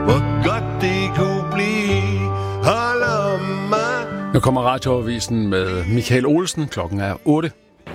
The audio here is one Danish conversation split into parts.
hvor godt det kunne blive. Hold om mig. Nu kommer radioavisen med Michael Olsen. Klokken er 8.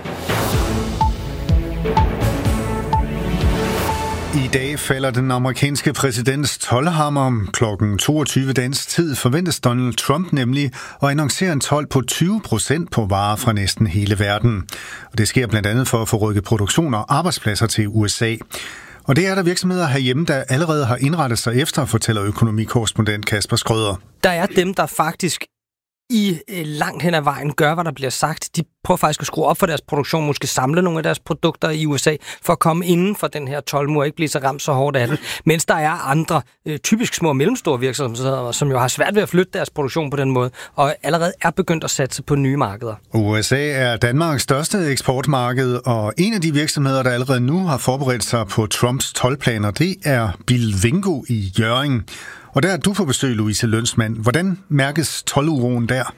I dag falder den amerikanske præsidents toldhammer. Klokken 22 dansk tid forventes Donald Trump nemlig at annoncere en told på 20% på varer fra næsten hele verden. Og det sker blandt andet for at få rykket produktion og arbejdspladser til USA. Og det er der virksomheder herhjemme, der allerede har indrettet sig efter, fortæller økonomikorrespondent Kasper Skrøder. Der er dem, der faktisk langt hen ad vejen gør, hvad der bliver sagt. De prøver faktisk at skrue op for deres produktion, måske samle nogle af deres produkter i USA, for at komme inden for den her toldmur og ikke blive så ramt så hårdt af det. Mens der er andre, typisk små og mellemstore virksomheder, som jo har svært ved at flytte deres produktion på den måde, og allerede er begyndt at satse på nye markeder. USA er Danmarks største eksportmarked, og en af de virksomheder, der allerede nu har forberedt sig på Trumps toldplaner, det er Bilvingo i Hjørring. Og der er du på besøg, Louise Lønsmand. Hvordan mærkes tolduroen der?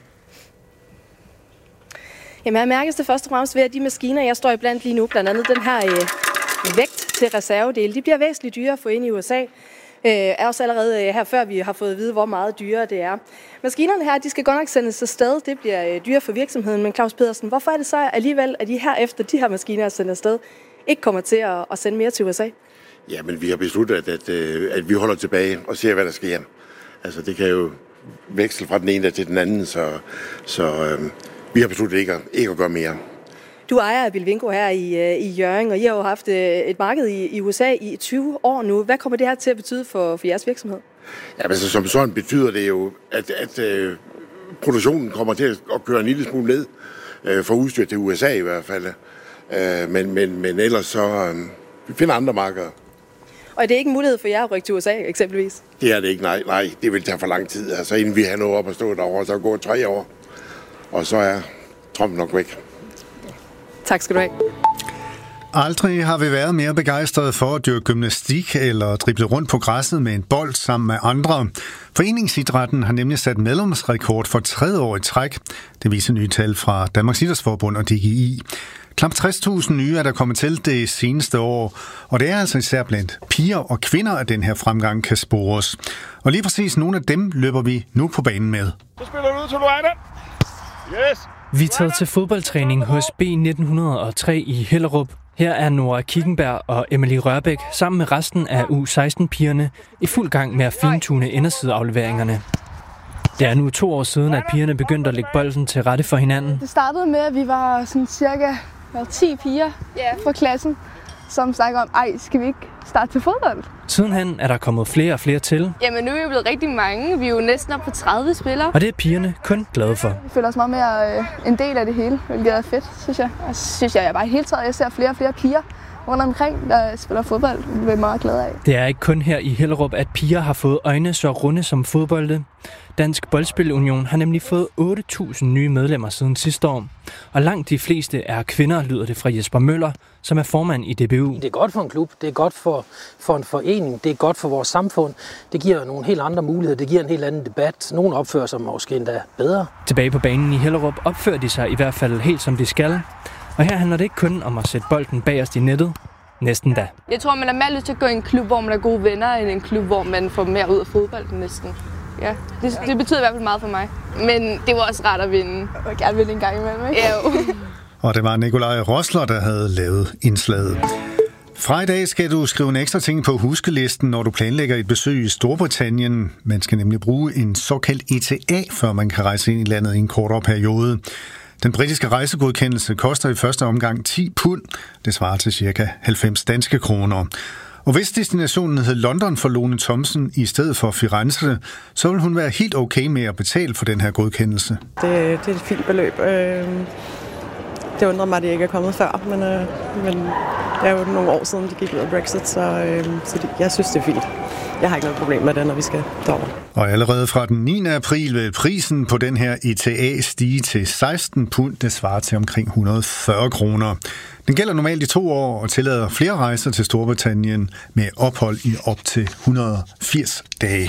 Jamen, jeg mærkes det først og fremmest ved, at de maskiner, jeg står iblandt lige nu, blandt andet den her vægt til reservedele, de bliver væsentligt dyrere at få ind i USA. Er også allerede her før vi har fået at vide, hvor meget dyrere det er. Maskinerne her, de skal godt nok sendes afsted. Det bliver dyrere for virksomheden. Men Claus Pedersen, hvorfor er det så alligevel, at de her efter de her maskiner er sendt afsted, ikke kommer til at sende mere til USA? Ja, men vi har besluttet, at vi holder tilbage og ser, hvad der sker. Altså, det kan jo veksle fra den ene til den anden, så vi har besluttet ikke at gøre mere. Du ejer Bilvingo her i Hjørring, og I har jo haft et marked i USA i 20 år nu. Hvad kommer det her til at betyde for jeres virksomhed? Ja, men som sådan betyder det jo, at produktionen kommer til at køre en lille smule ned for udstyr til USA i hvert fald. Men ellers så vi finder andre markeder. Og er det ikke en mulighed for jer at rykke til USA, eksempelvis? Det er det ikke, nej. Det vil tage for lang tid. Altså, inden vi har nået op at stå derovre, så går 3 år. Og så er Trump nok væk. Tak skal du have. Aldrig har vi været mere begejstrede for at dyrke gymnastik eller drible rundt på græsset med en bold sammen med andre. Foreningsidrætten har nemlig sat medlemsrekord for 3. år i træk. Det viser nye tal fra Danmarks Idrætsforbund og DGI. Knap 60.000 nye er der kommet til det seneste år, og det er altså især blandt piger og kvinder, at den her fremgang kan spores. Og lige præcis nogle af dem løber vi nu på banen med. Så spiller du ud til Luana. Yes! Vi er taget til fodboldtræning hos B1903 i Hellerup. Her er Nora Kickenberg og Emily Rørbæk sammen med resten af U16-pigerne i fuld gang med at fintune indersideafleveringerne. Det er nu 2 år siden, at pigerne begyndte at lægge bolden til rette for hinanden. Det startede med, at vi var sådan cirka 10 piger fra klassen, som snakkede om, skal vi ikke starte til fodbold? Sidenhen er der kommet flere og flere til. Jamen nu er vi blevet rigtig mange. Vi er jo næsten op på 30 spillere. Og det er pigerne kun glade for. Vi føler os meget mere en del af det hele, hvilket er fedt, synes jeg. Og så synes jeg bare hele tiden, jeg ser flere og flere piger rundt omkring, der spiller fodbold. Det er jeg meget glad af. Det er ikke kun her i Hellerup, at piger har fået øjne så runde som fodbolde. Dansk Boldspilunion har nemlig fået 8.000 nye medlemmer siden sidste år. Og langt de fleste er kvinder, lyder det fra Jesper Møller, som er formand i DBU. Det er godt for en klub, det er godt for en forening, det er godt for vores samfund. Det giver nogle helt andre muligheder, det giver en helt anden debat. Nogle opfører sig måske endda bedre. Tilbage på banen i Hellerup opfører de sig i hvert fald helt som de skal. Og her handler det ikke kun om at sætte bolden bagerst i nettet. Næsten da. Jeg tror, man er mere lyst til at gå i en klub, hvor man er gode venner, end en klub, hvor man får mere ud af fodbolden næsten. Ja, det betyder i hvert fald meget for mig. Men det var også rart at vinde. Og gerne vinde en gang imellem, ikke? Ja. Og det var Nikolaj Rosler, der havde lavet indslaget. Fra i dag skal du skrive en ekstra ting på huskelisten, når du planlægger et besøg i Storbritannien. Man skal nemlig bruge en såkaldt ETA, før man kan rejse ind i landet i en kortere periode. Den britiske rejsegodkendelse koster i første omgang 10 pund. Det svarer til ca. 90 danske kroner. Og hvis destinationen hed London for Lone Thomsen i stedet for Firenze, så vil hun være helt okay med at betale for den her godkendelse. Det er et fint beløb. Det undrer mig, at det ikke er kommet før, men det er jo nogle år siden, de gik ud af Brexit, så jeg synes, det er fint. Jeg har ikke noget problem med det, når vi skal derover. Og allerede fra den 9. april vil prisen på den her ETA stige til 16 pund. Det svarer til omkring 140 kroner. Den gælder normalt i 2 år og tillader flere rejser til Storbritannien med ophold i op til 180 dage.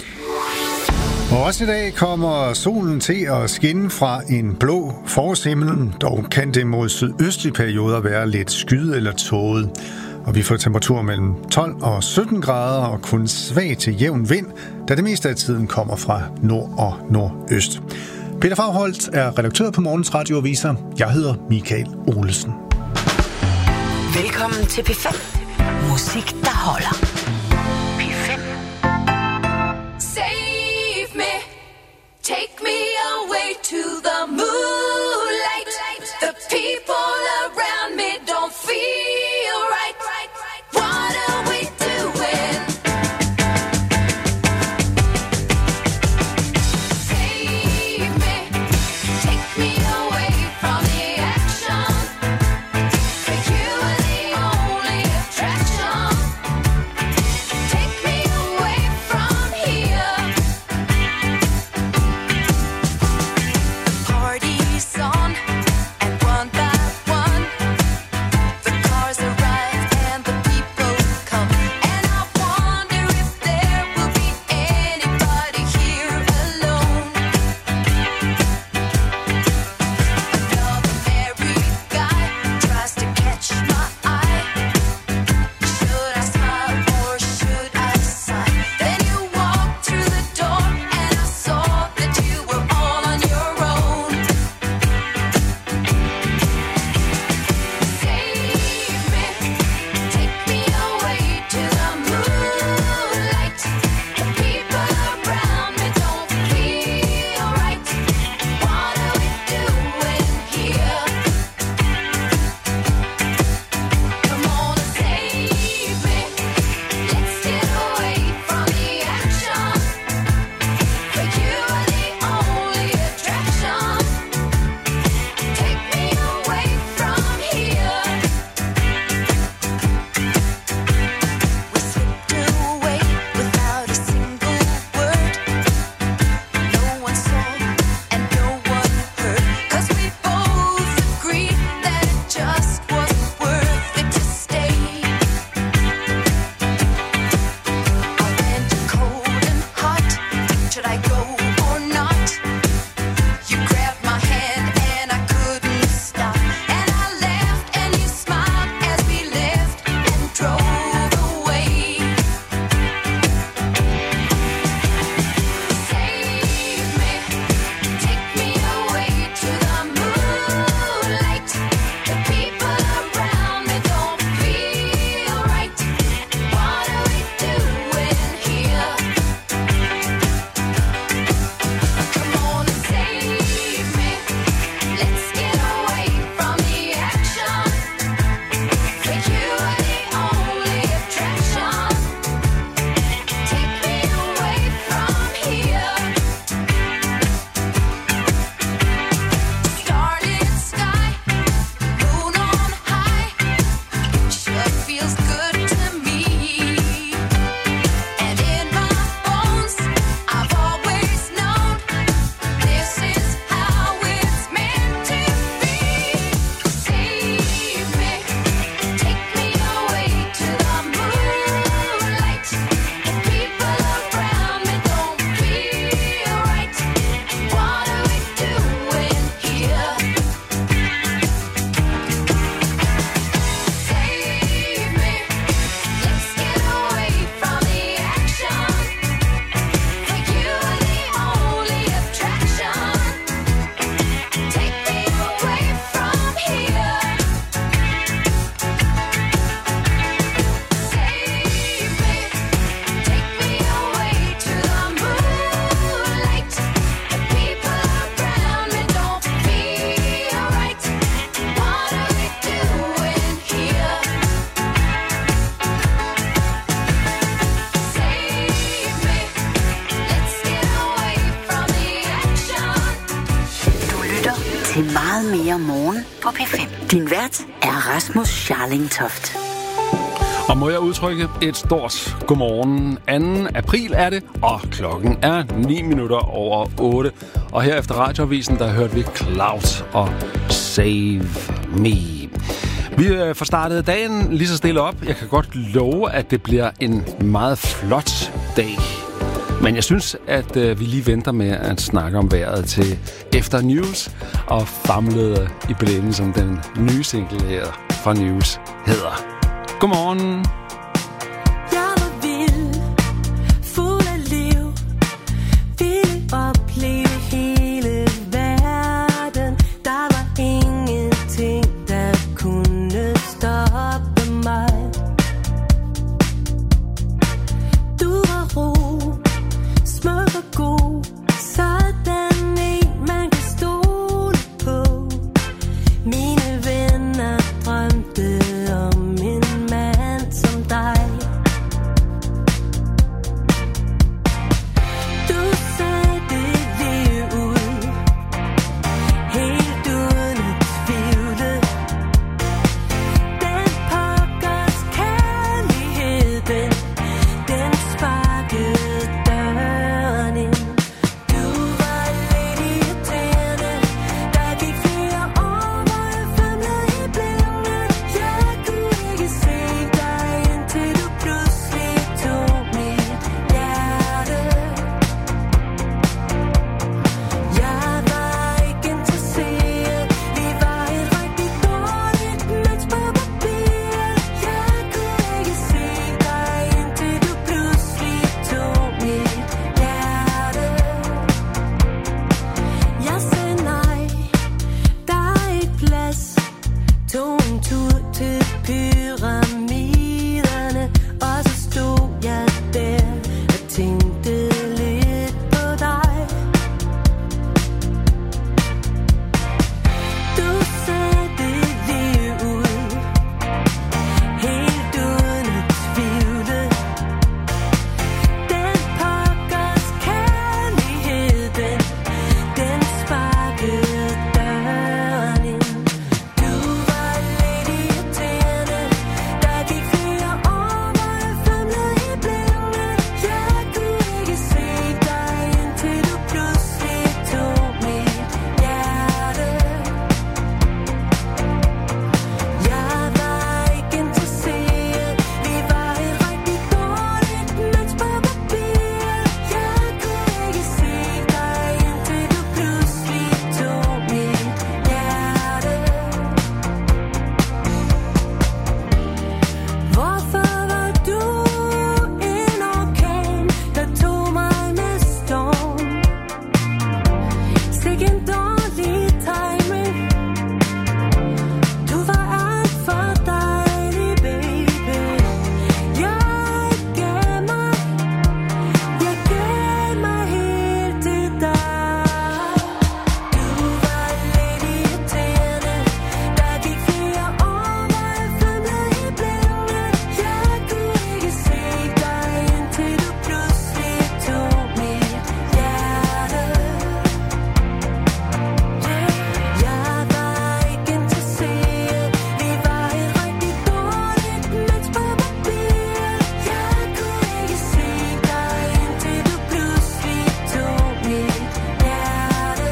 Og også i dag kommer solen til at skinne fra en blå forårshimmel. Dog kan det mod sydøstlige perioder være lidt skyet eller tåget. Og vi får temperaturer mellem 12 og 17 grader og kun svag til jævn vind, da det meste af tiden kommer fra nord og nordøst. Peter Fagholt er redaktør på Morgens Radioaviser. Jeg hedder Michael Olesen. Velkommen til P5. Musik, der holder. P5. Save me. Take me away to the moonlight. The people around me don't feel right. What are we doing? Save me. Take me away from the action. For you are the only attraction. Take me away from here. The party's on, and one by one, the cars arrive and the people come. And I wonder if there will be anybody here alone. Another married guy tries to catch my eye. Should I smile or should I sigh? Then you walked through the door and I saw that you were all on your own. Save me, take me away to the moonlight. The people around me don't feel right. What are we doing here? Come on and save me. Let's get away from the action. For you are the only attraction. Take me away from here. We slipped away without a single word. No one saw and no one heard. 'Cause we both agreed that it just wasn't worth it to stay. I went cold and hot. Should I go or not? You grabbed my hand and I couldn't stop. And I laughed and you smiled as we left and drove away. Save me, take me away to the moonlight. The people around me don't feel right. What are we doing here? Come on and save me. Let's get away from the action. For you are the only attraction. Take me away from here. Starlit sky, moon on high, sure feels good to me. And in my bones, I've always known this is how it's meant to be. Save me, take me away to the moonlight. The people around me don't feel right. What are we doing here? Save me, let's get away from the action. For you are the only attraction. Take me away from here. Save me, take me away to the moonlight. The people around me don't feel right. What are we doing here? Save me, let's get away from the action. Du lytter til meget mere morgen på P5. Din vært er Rasmus Scharling-Toft. Og må jeg udtrykke et stort godmorgen. 2. april er det, og klokken er 9 minutter over 8. Og her efter radioavisen, der hørte vi Cloud og Save Me. Vi får startet dagen lige så stille op. Jeg kan godt love, at det bliver en meget flot dag. Men jeg synes, at vi lige venter med at snakke om vejret til efter News og famlede i blænden, som den nye single her fra News hedder. Godmorgen. Jeg var vild, fuld af liv, ville opleve hele verden. Der var ingenting, der kunne stoppe mig. Du var ro, smuk og god, sådan en man kan stole på. Mine venner drømte om en mand som dig. Du satte liv ud, helt uden at tvivle. Den pokkers kærlighed, den sparkede døren ind. Du var lidt irriterende, der gik flere år, hvor jeg famlede i blinde. Jeg kunne ikke se dig, indtil du pludselig tog mit hjerte. Jeg var ikke interesseret, vi var et rigtig dårligt match på papiret. Jeg kunne ikke se dig, indtil du pludselig tog mit hjerte. Jeg sagde nej, der er ikke plads. Tog en tur til pyramiderne, og så stod jeg der og tænkte lidt på dig. Du satte liv ud, helt uden at tvivle. Den pokkers kærlighed, den sparkede døren ind. Du var lidt irriterende, der gik flere år, hvor jeg famlede i blinde. Jeg kunne ikke se dig, indtil du pludselig tog mit hjerte. Jeg var ikke interesseret, vi var et rigtig dårligt match på papiret. Jeg kunne ikke se dig, indtil du pludselig tog mit hjerte. Hvorfor var du en orkan, der tog mig med storm? Sikke en dårlig timing. Du var alt for dejlig, baby. Jeg gav mig helt til dig. Du var lidt irriterende, der gik flere år, hvor jeg famlede i blinde. Jeg kunne ikke se dig, indtil du pludselig tog mit hjerte. Jeg var ikke interesseret, vi var et rigtig dårligt match på papiret. Jeg kunne ikke se dig, indtil du pludselig tog mit hjerte.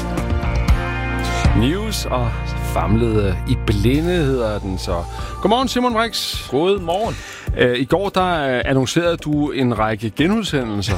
News og famlede i blinde hedder den så. Godmorgen, Simon Brix. Godmorgen. I går der annoncerede du en række genudsendelser,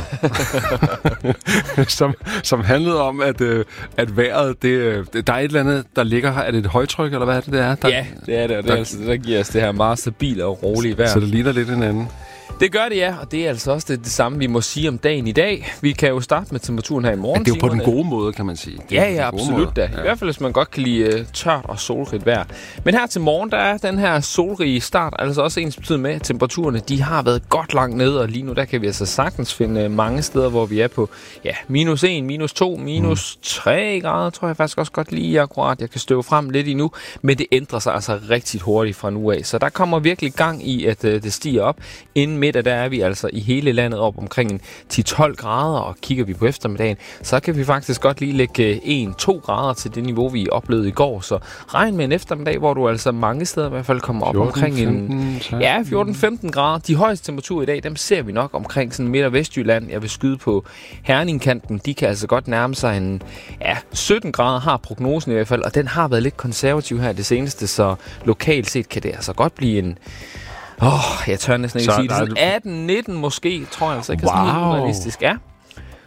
som handlede om, at vejret, der er et eller andet, der ligger her. Er det et højtryk, eller hvad er det, det er? Ja, det er det, og det er altså det, der giver os det her meget stabile og rolige vejr. Så det ligner lidt hinanden. Det gør det, ja, og det er altså også det samme, vi må sige om dagen i dag. Vi kan jo starte med temperaturen her i morgen. Ja, det er jo på den gode måde, kan man sige. Ja, absolut da. I hvert fald, hvis man godt kan lide tørt og solrigt vejr. Men her til morgen, der er den her solrige start, altså også ens betydning med, at temperaturerne, de har været godt langt nede, og lige nu, der kan vi altså sagtens finde mange steder, hvor vi er på, ja, -1, -2, -3 grader, tror jeg faktisk også godt lige akkurat. Jeg kan støve frem lidt endnu, men det ændrer sig altså rigtig hurtigt fra nu af. Så der kommer virkelig gang i, at det stiger op. Inden middag, der er vi altså i hele landet op omkring en 10-12 grader, og kigger vi på eftermiddagen, så kan vi faktisk godt lige lægge 1-2 grader til det niveau, vi oplevede i går. Så regn med en eftermiddag, hvor du altså mange steder i hvert fald kommer op 14, omkring 14-15 grader. De højeste temperaturer i dag, dem ser vi nok omkring sådan Midt- og Vestjylland. Jeg vil skyde på Herningkanten. De kan altså godt nærme sig en 17 grader, har prognosen i hvert fald, og den har været lidt konservativ her det seneste, så lokalt set kan det altså godt blive en... jeg tør næsten ikke sige det. 18-19 måske, tror jeg altså ikke. Wow. Sådan helt realistisk. Ja.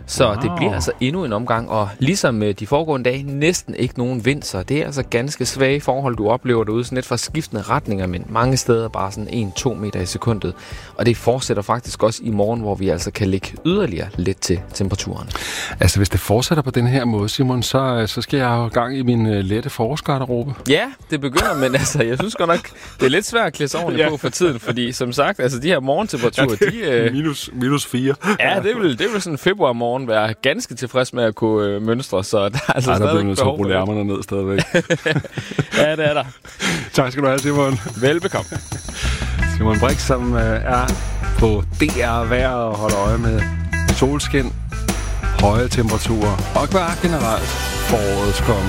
Så det bliver altså endnu en omgang, og ligesom de foregående dage, næsten ikke nogen vind, så det er altså ganske svage forhold, du oplever derude, sådan lidt fra skiftende retninger, men mange steder bare sådan 1-2 meter i sekundet. Og det fortsætter faktisk også i morgen, hvor vi altså kan lægge yderligere lidt til temperaturen. Altså, hvis det fortsætter på den her måde, Simon, så skal jeg jo i gang i min lette forårsgarderobe. Ja, det begynder, men altså, jeg synes godt nok, det er lidt svært at klæde sig ordentligt på for tiden, fordi som sagt, altså de her morgentemperaturer, minus 4. Ja, det vil sådan en februarmorgen være ganske tilfreds med at kunne mønstre, så der er altså der stadig bliver nødt til at rulle ærmerne ned stadigvæk. Ja, det er der. Tak skal du have, Simon. Velbekomme. Simon Brix, som er på DR Vejr og holder øje med solskin, høje temperaturer og bare generelt forårets komme.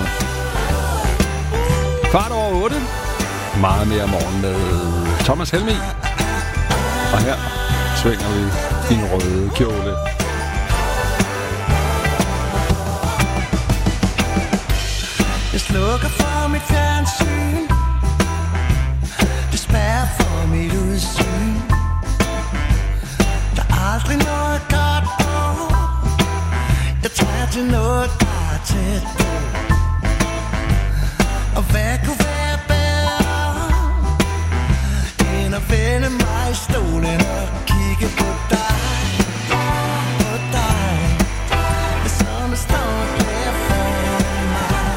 7:15. Meget mere morgen med Thomas Helmig. Og her svinger vi din røde kjole. Jeg slukker for mit fjernsyn. Det spærrer for mit udsyn. Der er aldrig noget godt på. Jeg tager til noget, der er tæt på. Og hvad kunne være bedre end at vende mig i stolen og kigge på dig. På dig. Som står der for mig.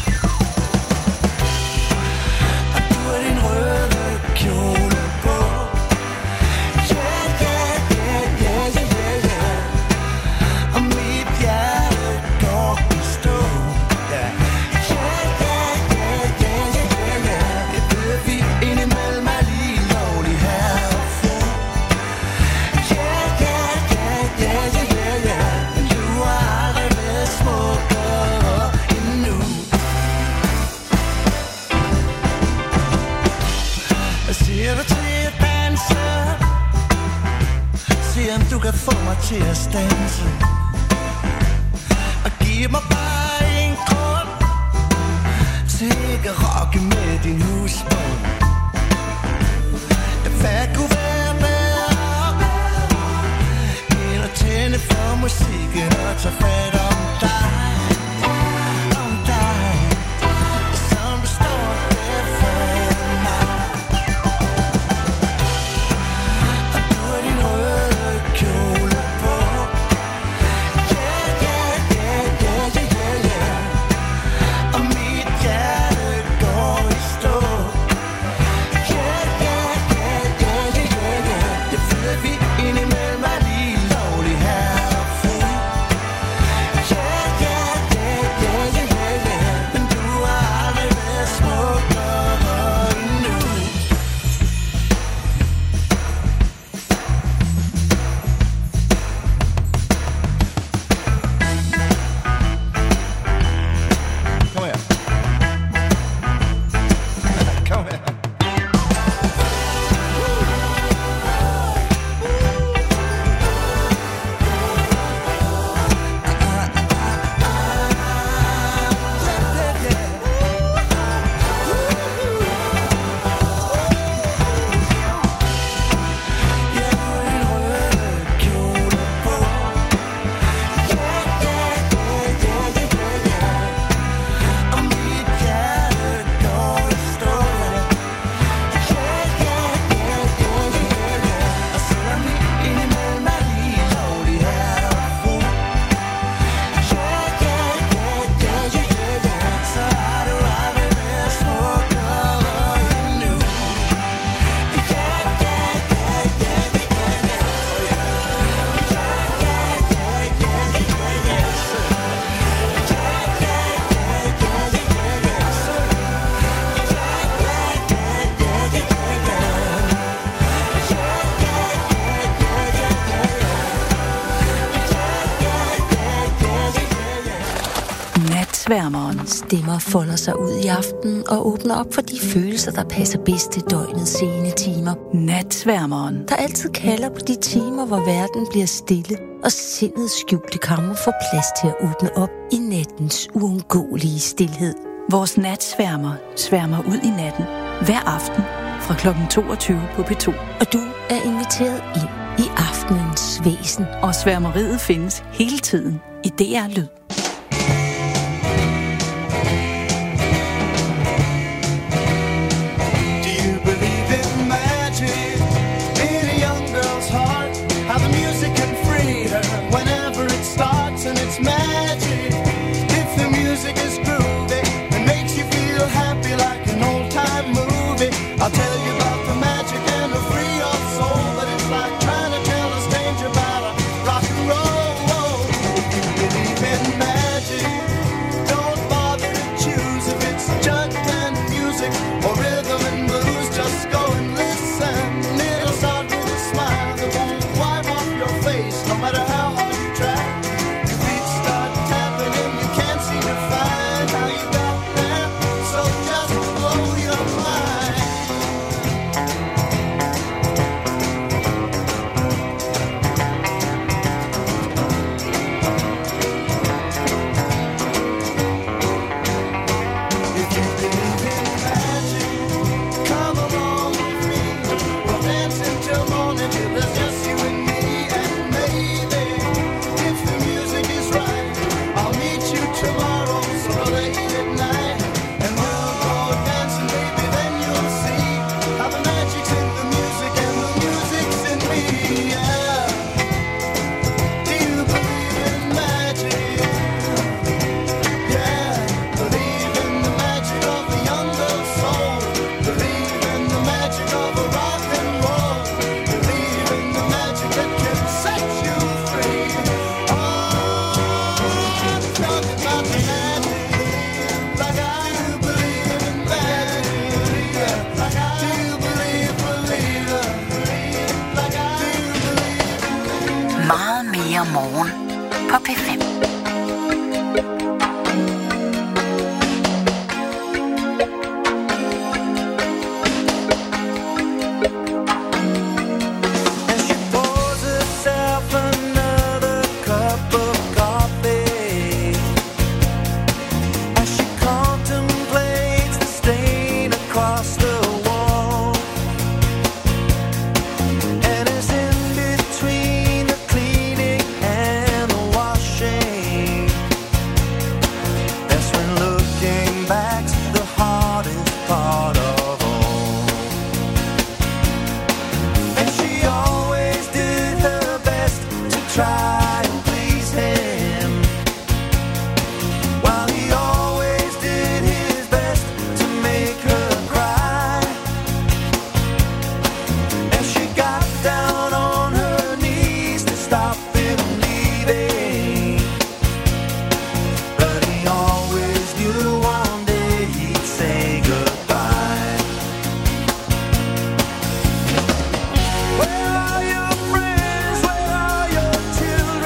Og du har din røde kjole på. Yeah, yeah, yeah, yeah, yeah, yeah. Og mit hjerte går i stå. Yeah. Yeah, yeah, yeah, yeah, yeah, yeah. Det ved vi indimellem er lige lovligt her at få. Yeah, yeah, yeah, yeah, yeah, yeah. Men du har aldrig været smukkere endnu. Hvad siger du til at danse? Se om du kan få mig til at standse. Og giv mig bare en grund til ikke at rocke med din husbånd. Hvad kunne være bedre end at tænde for musikken og tage fat om dig. Om dig. Som du står der for mig. Og du har din røde kjole på. Yeah, yeah, yeah, yeah, yeah, yeah. Og mit hjerte går i stå. Yeah, yeah, yeah, yeah, yeah, yeah. Jeg ved, at vi indimellem er lige lovligt her at få. Yeah, yeah, yeah, yeah, yeah, yeah. Men du har aldrig været smukkere endnu. Kom her. Kom her. Natsværmeren. Stemmer folder sig ud i aften og åbner op for de følelser, der passer bedst til døgnets sene timer. Natsværmeren, der altid kalder på de timer, hvor verden bliver stille, og sindets skjulte kammer får plads til at åbne op i nattens uundgåelige stilhed. Vores natsværmer sværmer ud i natten hver aften fra kl. 22 på P2. Og du er inviteret ind. i aftenens væsen. Og sværmeriet findes hele tiden i DR Lyd. Do you believe in magic in a young girl's heart? How the music can free her whenever it starts, and it's magic. If the music is groovy and makes you feel happy like an old-time movie, I'll tell you about the magic and to free your soul. But it's like trying to tell a stranger about a rock and roll. If you believe in magic, don't bother to choose if it's jug and music or rhythm and blues. Just go and listen. It'll start with a smile that won't wipe off your face, no matter how hard you try. Your feet start tapping and you can't seem to find how you got there. So just blow your mind. If you believe in magic, come along with me. We'll dance until morning till there's just you and me. And maybe, if the music is right, I'll meet you tomorrow so late at night. And we'll go dancing, baby, then you'll see how the magic's in the music and the music's in me. Yeah. Do you believe in magic? Yeah. Believe in the magic of the young girl's soul. Believe in the magic of a rock and roll. Believe in the magic that can set you free. Oh, I'm talking about the magic. Like I do believe in magic. Yeah. Like I do believe it. Like I do believe. Meget mere morgen på P5. And she pours herself another cup of coffee as she contemplates the stain across the wall. And as in between the cleaning and the washing, that's when looking back's the hardest part of all. And she always did her best to try and please him, while he always did his best to make her cry. And she got down on her knees to stop him leaving, but he always knew one day he'd say goodbye. Where are your friends? Where are your children?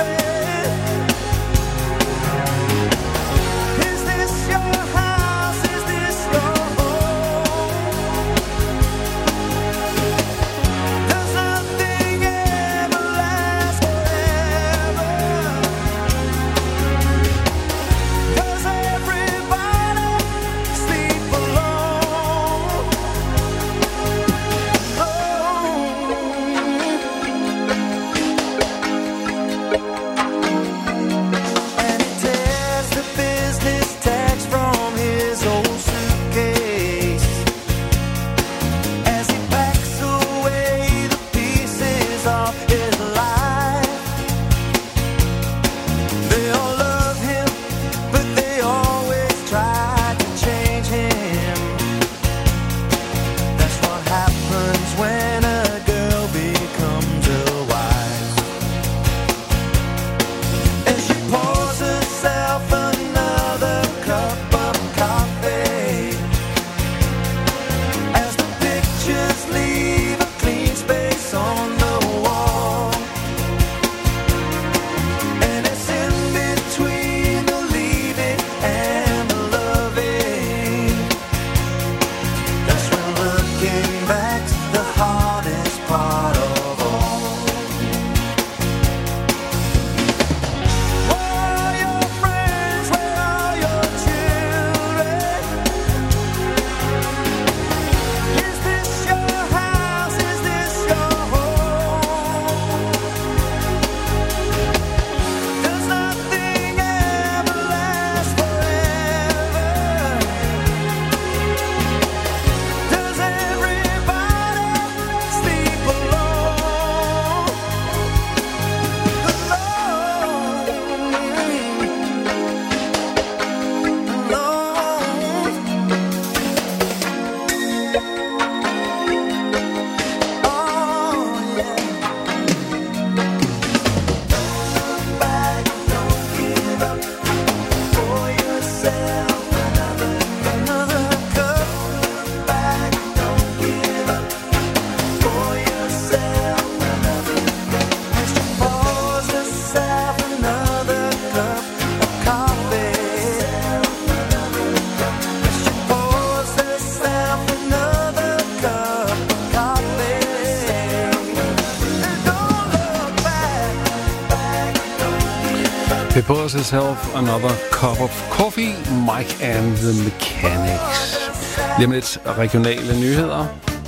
He pours himself another cup of coffee. Mike and the Mechanics. Lige med lidt regionale nyheder.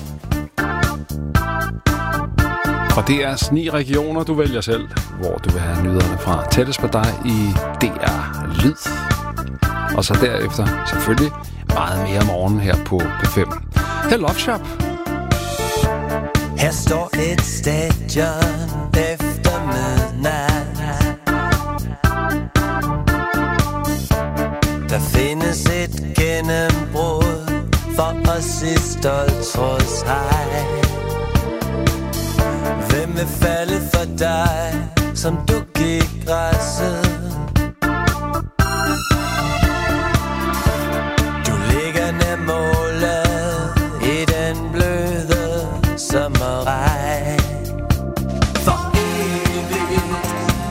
Fra DR's 9 regioner, du vælger selv, hvor du vil have nyhederne fra tættest på dig i DR Lyd. Og så derefter selvfølgelig meget mere morgen her på P5. Her Love Shop. Her står et stadion efter midnat. Der findes et gennembrud for os i Stoltrådshej. Hvem vil falde for dig, som du gik græsset? Du ligger nær målet i den bløde sommerregn. For evigt,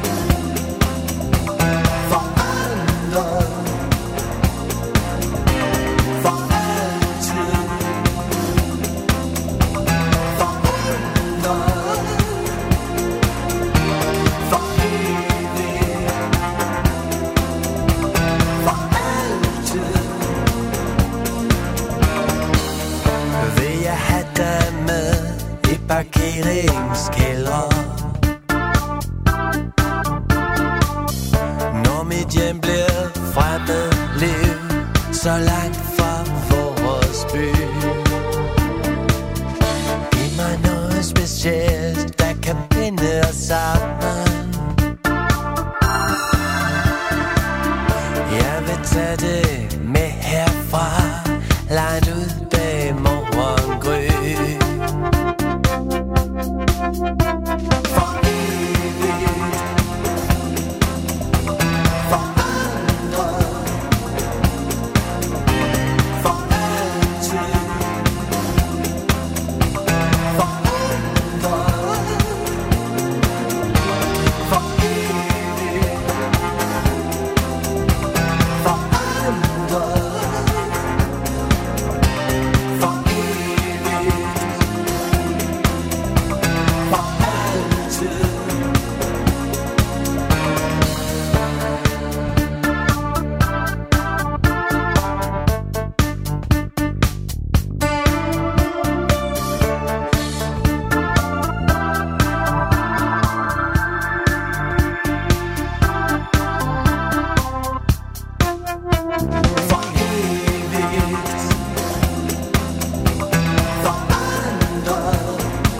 for aldrig, for altid, for aldrig, for evigt, for altid. Vil jeg have dig med i parkeringskældre, når mit hjem bliver fremmed liv, så langt fra vores by. Giv mig noget specielt, der kan binde os sammen. Jeg vil tage det med herfra, langt ud bag morgengry. For evigt, for aldrig, for altid, for aldrig, for evigt, for aldrig, for evigt, for altid. For evigt, for aldrig,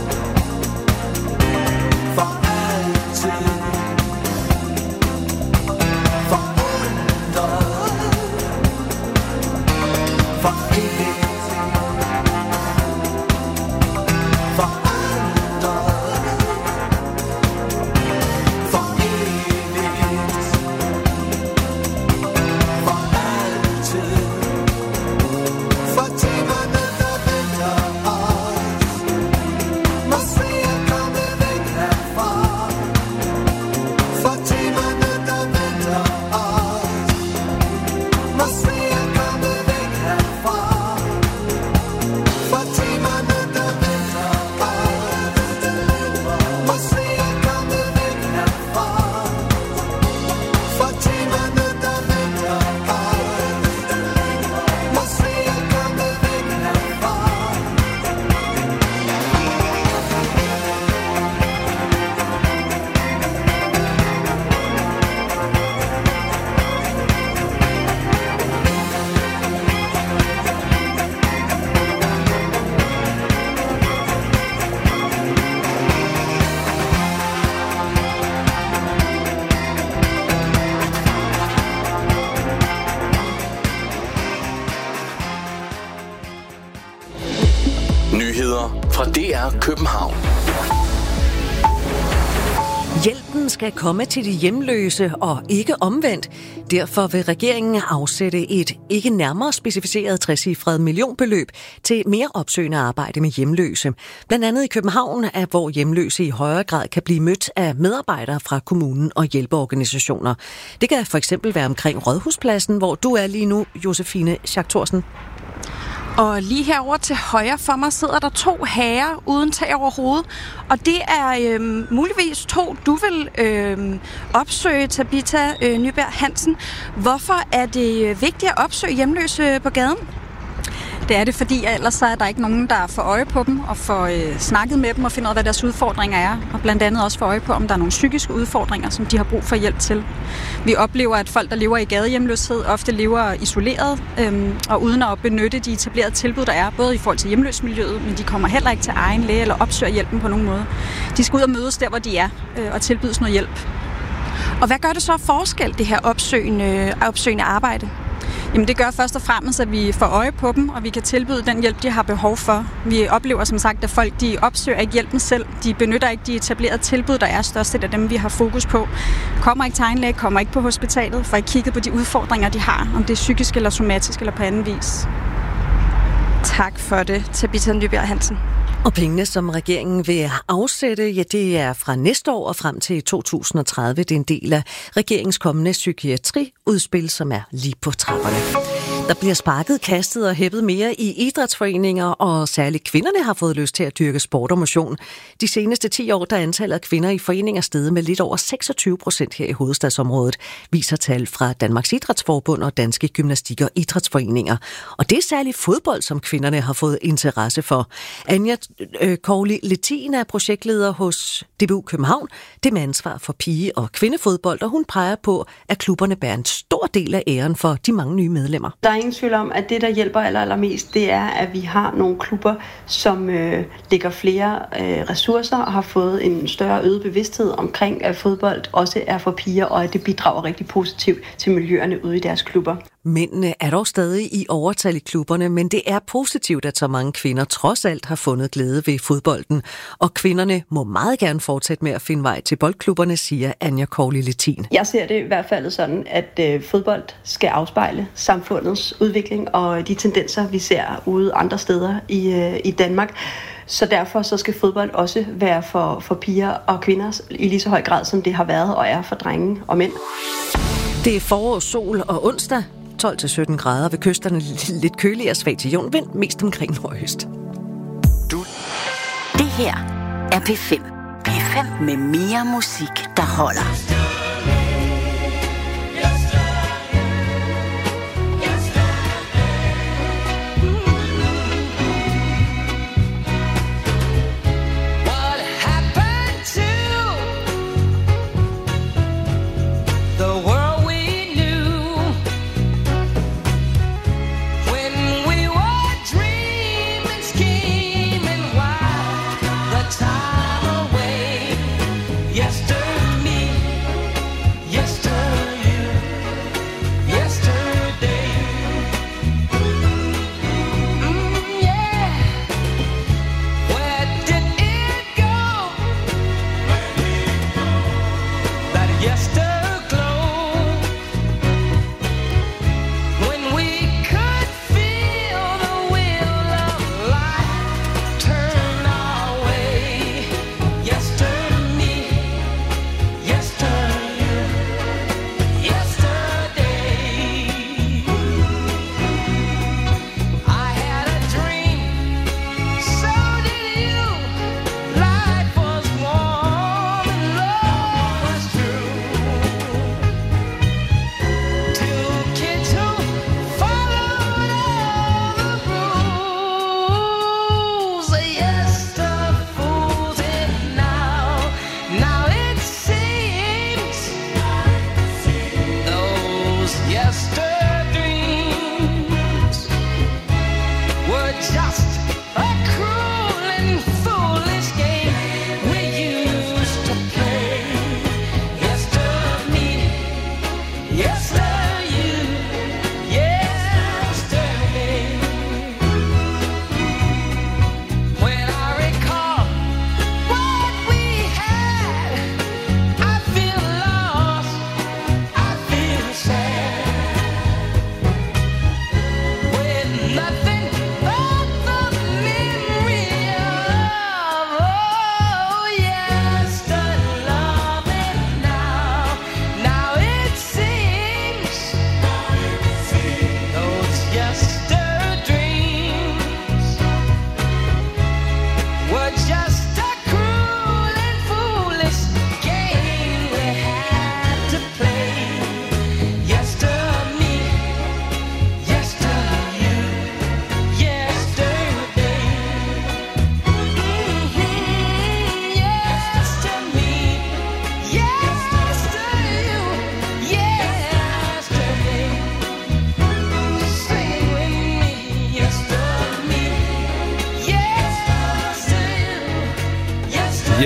for altid, for aldrig, for evigt, for aldrig, for evigt, for altid. For timerne, der venter os, måske er kommet væk herfra. For timerne, der venter os, måske er kommet væk herfra. For timerne, der venter os, måske er kommet væk herfra. For timerne, der venter os, måske er kommet væk herfra. Nyheder fra DR København. Hjælpen skal komme til de hjemløse og ikke omvendt. Derfor vil regeringen afsætte et ikke nærmere specificeret trecifret millionbeløb til mere opsøgende arbejde med hjemløse. Blandt andet i København, hvor hjemløse i højere grad kan blive mødt af medarbejdere fra kommunen og hjælpeorganisationer. Det kan for eksempel være omkring Rådhuspladsen, hvor du er lige nu, Josefine Schack Thorsen. Og lige herover til højre for mig sidder der 2 herrer uden tag over hovedet. Og det er muligvis 2, du vil opsøge, Tabitha Nyberg Hansen. Hvorfor er det vigtigt at opsøge hjemløse på gaden? Det er det, fordi ellers er der ikke nogen, der får øje på dem og får snakket med dem og finder ud af, hvad deres udfordringer er. Og blandt andet også får øje på, om der er nogle psykiske udfordringer, som de har brug for hjælp til. Vi oplever, at folk, der lever i gadehjemløshed, ofte lever isoleret og uden at benytte de etablerede tilbud, der er, både i forhold til hjemløsmiljøet, men de kommer heller ikke til egen læge eller opsøger hjælpen på nogen måde. De skal ud og mødes der, hvor de er, og tilbydes noget hjælp. Og hvad gør det så forskel, det her opsøgende arbejde? Jamen det gør først og fremmest, at vi får øje på dem, og vi kan tilbyde den hjælp, de har behov for. Vi oplever som sagt, at folk de opsøger ikke hjælpen selv. De benytter ikke de etablerede tilbud, der er størst af dem, vi har fokus på. Kommer ikke til egen læge, kommer ikke på hospitalet, for ikke kigget på de udfordringer, de har, om det er psykisk eller somatisk eller på anden vis. Tak for det, Tabitha Nyberg Hansen. Og pengene, som regeringen vil afsætte, ja, det er fra næste år og frem til 2030. Det er en del af regeringens kommende psykiatriudspil, som er lige på trapperne. Der bliver sparket, kastet og hæppet mere i idrætsforeninger, og særligt kvinderne har fået lyst til at dyrke sport og motion. De seneste 10 år, der er antallet af kvinder i foreninger steget med lidt over 26% her i hovedstadsområdet, viser tal fra Danmarks Idrætsforbund og Danske Gymnastik- og Idrætsforeninger. Og det er særligt fodbold, som kvinderne har fået interesse for. Anja Kovli Letin er projektleder hos DBU København. Det med ansvar for pige- og kvindefodbold, og hun peger på, at klubberne bærer en stor del af æren for de mange nye medlemmer. Der er ingen tvivl om, at det, der hjælper allermest, det er, at vi har nogle klubber, som lægger flere ressourcer og har fået en større øget bevidsthed omkring, at fodbold også er for piger, og at det bidrager rigtig positivt til miljøerne ude i deres klubber. Mændene er dog stadig i overtal i klubberne, men det er positivt, at så mange kvinder trods alt har fundet glæde ved fodbolden. Og kvinderne må meget gerne fortsætte med at finde vej til boldklubberne, siger Anja Kovli Letin. Jeg ser det i hvert fald sådan, at fodbold skal afspejle samfundets udvikling og de tendenser, vi ser ude andre steder i Danmark. Så derfor så skal fodbold også være for piger og kvinder i lige så høj grad, som det har været og er for drenge og mænd. Det er forår, sol og onsdag. 12-17 grader ved kysterne, lidt køligere, svag til jævn vind, mest omkring nordøst. Det her er P5. P5 med mere musik, der holder. Yesterday, me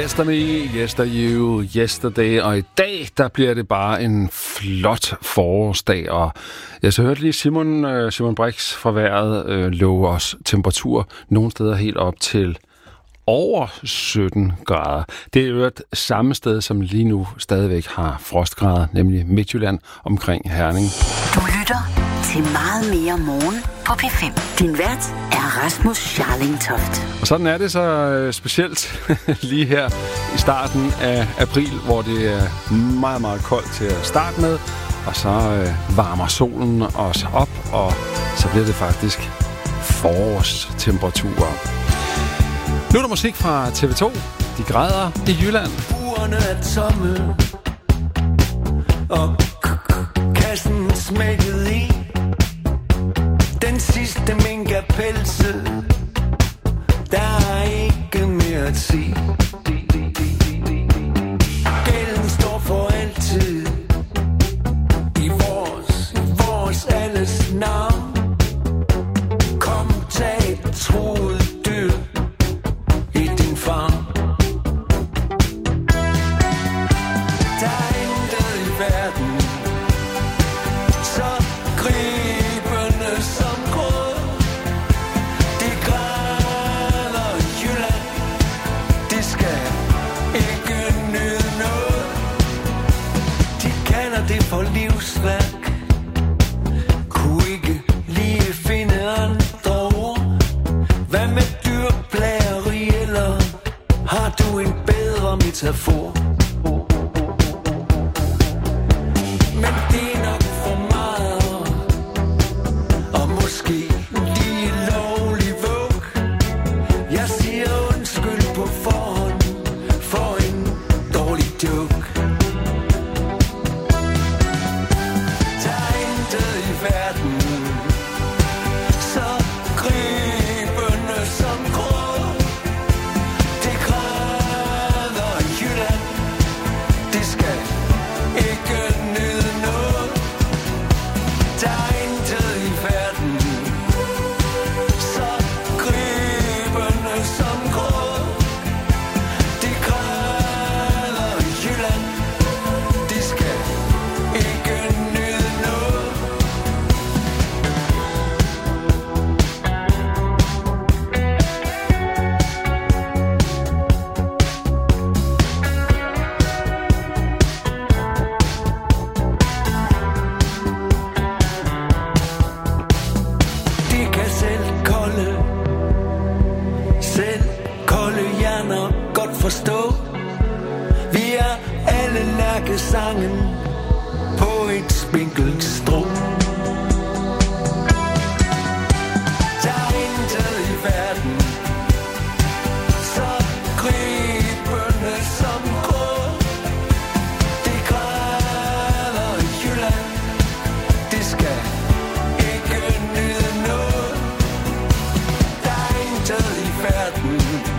Yesterday, yesterday, og i dag, der bliver det bare en flot forårsdag, og jeg så hørte lige Simon Brix fra vejret love os temperatur nogle steder helt op til over 17 grader. Det er jo et samme sted, som lige nu stadigvæk har frostgrader, nemlig Midtjylland omkring Herning. Du lytter til Meget mere morgen på P5. Din vært er Rasmus Scharling-Toft. Og sådan er det så specielt lige her i starten af april, hvor det er meget, meget koldt til at starte med, og så varmer solen os op, og så bliver det faktisk forårstemperaturer. Nu er der musik fra TV2. De græder i Jylland. Urene er tomme, og kassen smækket i. Den sidste mink er pelset. Der er ikke mere at sige. Gælden står for altid i vores alles navn. Kom, tag et troet dyr i din favn. Der er intet i verden så gribende som gråd. Det græder Jylland, det skal ikke nyde noget. De kalder det for livsværk, kunne ikke lige finde andre ord. Hvad med dyrplageri, eller har du en bedre metafor? Men det er nok for meget, og måske lige lovlig våg. Jeg siger undskyld på forhånd for en dårlig joke. Der er intet i verden så gribende som gråd. Det græder Jylland, det skal ikke nyde noget. Der er intet i verden så gribende som gråd. Det græder Jylland, det skal ikke nyde noget. Det kan selv kolde hjerner godt forstå. Vi er alle lærkesangen på et spinkelt strå. Der er intet i verden så gribende som gråd. Det græder Jylland, det skal ikke nyde noget. Der er intet i verden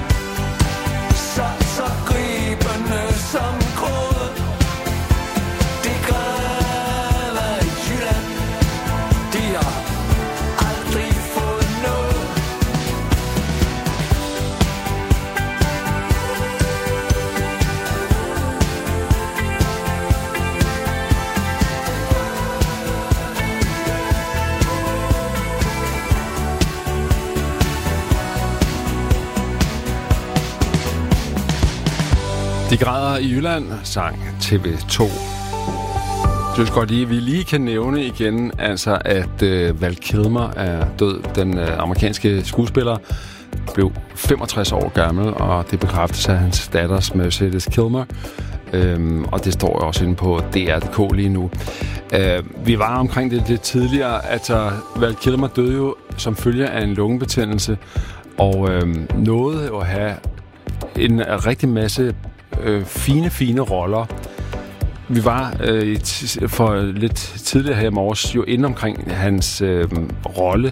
så gribende som gråd. Det græder Jylland, de har aldrig fået noget. De græder i Jylland, sang TV2. Jeg synes godt lige, vi lige kan nævne igen, altså at Val Kilmer er død. Den amerikanske skuespiller blev 65 år gammel, og det bekræftes af hans datters Mercedes Kilmer. Og det står også inde på DR.dk lige nu. Vi var omkring det lidt tidligere, at Val Kilmer døde jo som følge af en lungebetændelse, og nåede jo at have en rigtig masse fine roller. Vi var for lidt tidligere her i morges jo inde omkring hans rolle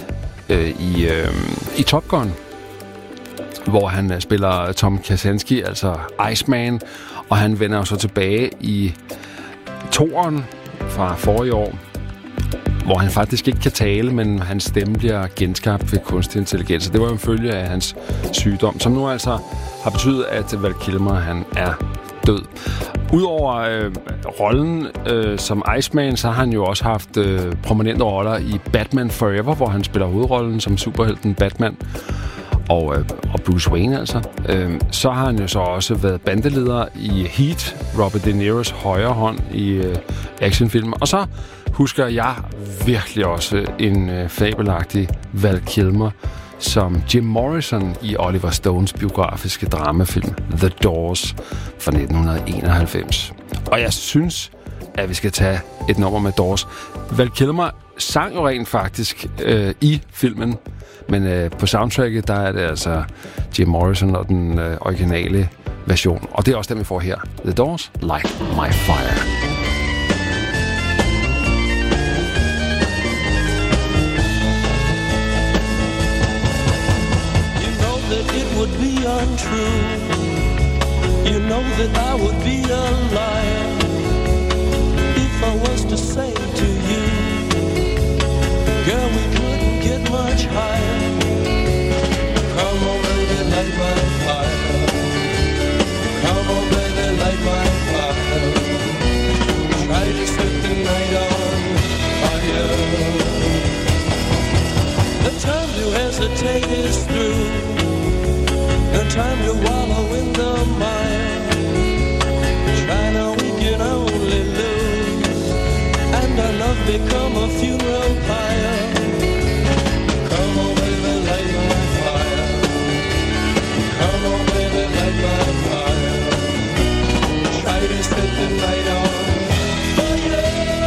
i Top Gun, hvor han spiller Tom Kaczynski, altså Iceman, og han vender jo så tilbage i toeren fra forrige år hvor han faktisk ikke kan tale, men hans stemme bliver genskabt ved kunstig intelligens. Det var jo en følge af hans sygdom, som nu altså har betydet, at Val Kilmer han er død. Udover rollen som Iceman, så har han jo også haft prominente roller i Batman Forever, hvor han spiller hovedrollen som superhelten Batman. Og Bruce Wayne altså. Så har han jo så også været bandeleder i Heat, Robert De Niros højre hånd i actionfilmer. Og så husker jeg virkelig også en fabelagtig Val Kilmer som Jim Morrison i Oliver Stones biografiske dramafilm The Doors fra 1991. Og jeg synes, at vi skal tage et nummer med Doors. Val Kilmer sang jo rent faktisk i filmen, men på soundtracket, der er det altså Jim Morrison og den originale version. Og det er også den, vi får her. The Doors, Light My Fire. Would be untrue. You know that I would be a liar if I was to say to you, girl, we couldn't get much higher. Come on, baby, light my fire. Come on, baby, light my fire. Try to set the night on fire. The time to hesitate is through. No time to wallow in the mire. Try now, we can only lose, and our love become a funeral pyre. Come on, baby, light my fire. Come on, baby, light my fire. Try to set the night on fire.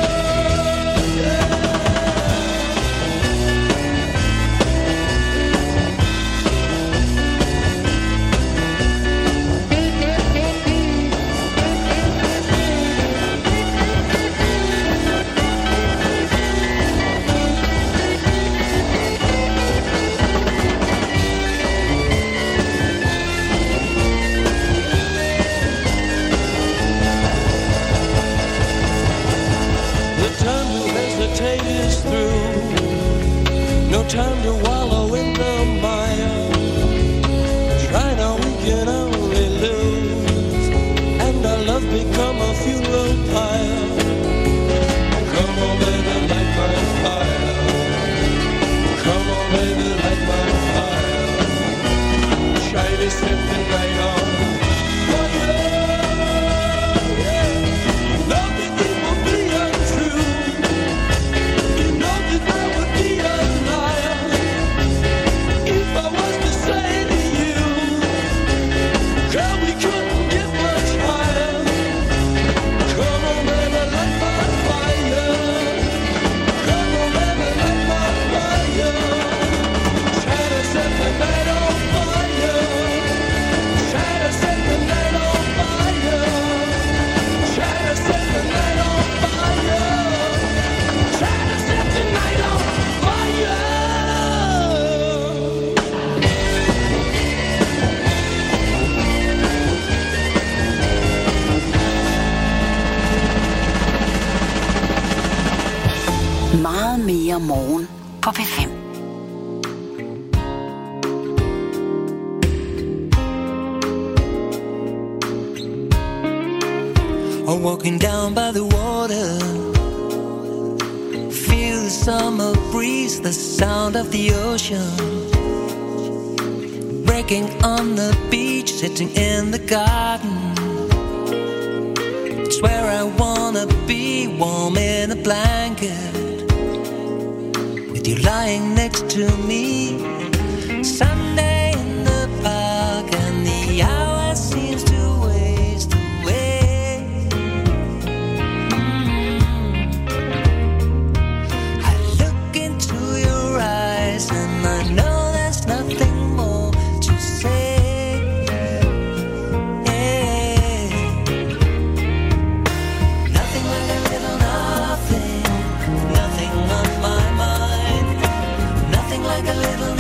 Is through. No time to wallow in the mire. Try now, we can only lose, and our love become a funeral pyre. Come on, baby, light my fire. Come on, baby, light my fire. Try to set the night on fire. Meget mere morgen på P5. I'm walking down by the water. Feel the summer breeze, the sound of the ocean. Breaking on the beach, sitting in the garden. It's where I wanna be, warm in a blanket. With you lying next to me. Sunday in the park and the hour seems to waste away. I look into your eyes and I know there's nothing more to say. Nothing like a little nothing, nothing on my mind. Nothing like a little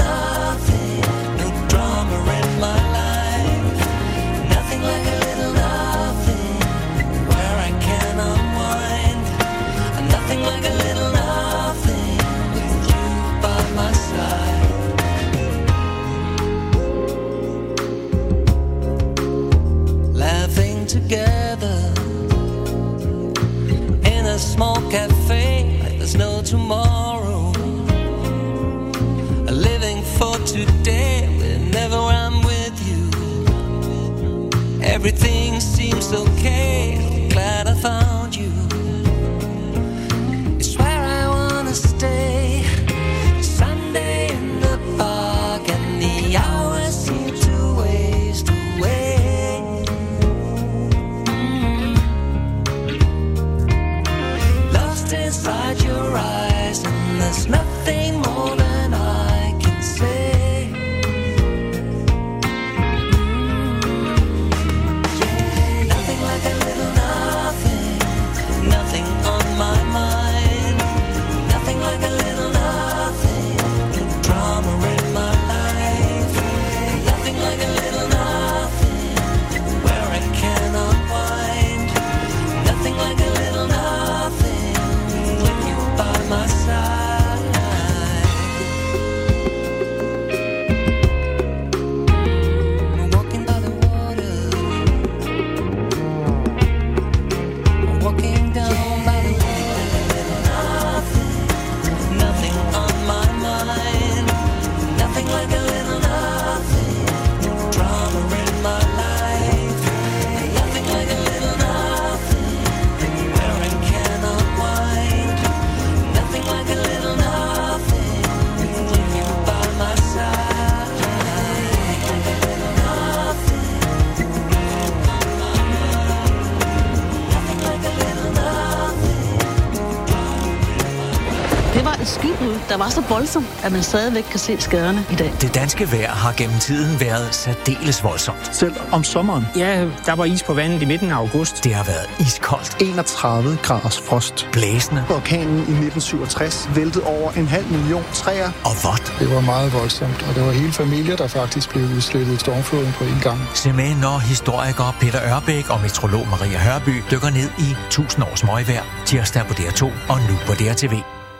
cafe like there's no tomorrow. Living for today whenever I'm with you. Everything seems okay. Glad I found you. It's where I wanna stay. Sunday in the park and the hours seem to waste away. Lost inside your eyes and there's nothing more than I can say. Nothing like a little nothing. Nothing on my mind. Nothing like a little nothing. No drama in my life. Nothing like a little nothing. Where I can unwind. Nothing like a little nothing. When you're by my side. Walking by the water. Walking down by the water. Nothing. Nothing on my mind. Nothing like a little nothing. No drama in my life. Nothing like a little nothing. Where I can unwind. Nothing like a little nothing. When you're by my side. Like a little nothing. Nothing like a little nothing. Det var et skydbrud, der var så voldsomt, at man stadigvæk kan se skaderne i dag. Det danske vejr har gennem tiden været særdeles voldsomt. Selv om sommeren. Ja, der var is på vandet i midten af august. Det har været iskoldt. 31 graders frost. Blæsende. Orkanen i 1967 væltede over 500.000 træer. Og vådt. Det var meget voldsomt, og det var hele familier, der faktisk blev udslettet i stormfloden på en gang. Se med, når historiker Peter Ørbæk og meteorolog Maria Hørby dykker ned i 1000 års møgvejr. Tirsdag på DR2 og nu på DRTV.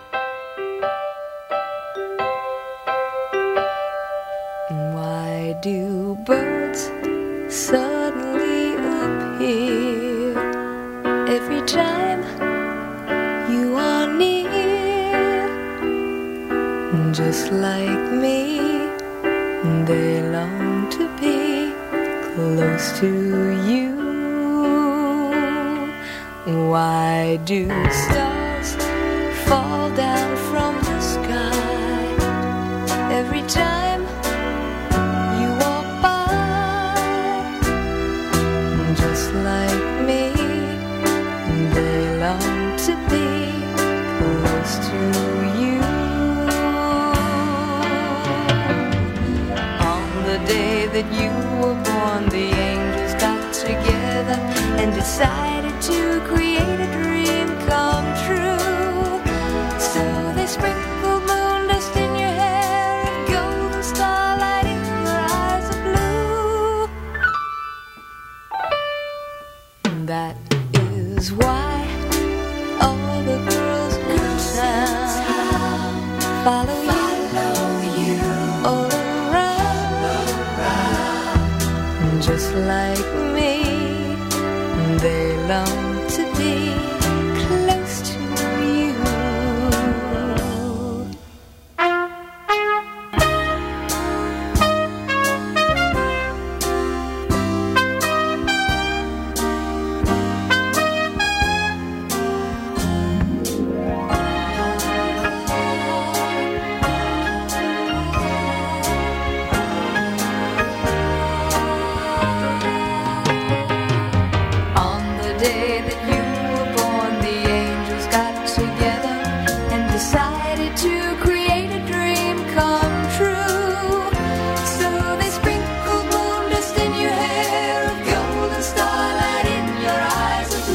Why do birds suddenly appear every time you are near? Just like me, they long to be close to you. Why do stars fall down from the sky every time you walk by? Just like me, they long to be close to you. On the day that you were born, the angels got together and decided to create a dream come true. So they sprinkled moon dust in your hair and golden starlight in your eyes of blue. That is why all the girls in town follow you all around. Just like me, they long to be close to you. On the day that you were born, the angels got together and decided to create a dream come true. So they sprinkled moon dust in your hair of gold and starlight in your eyes of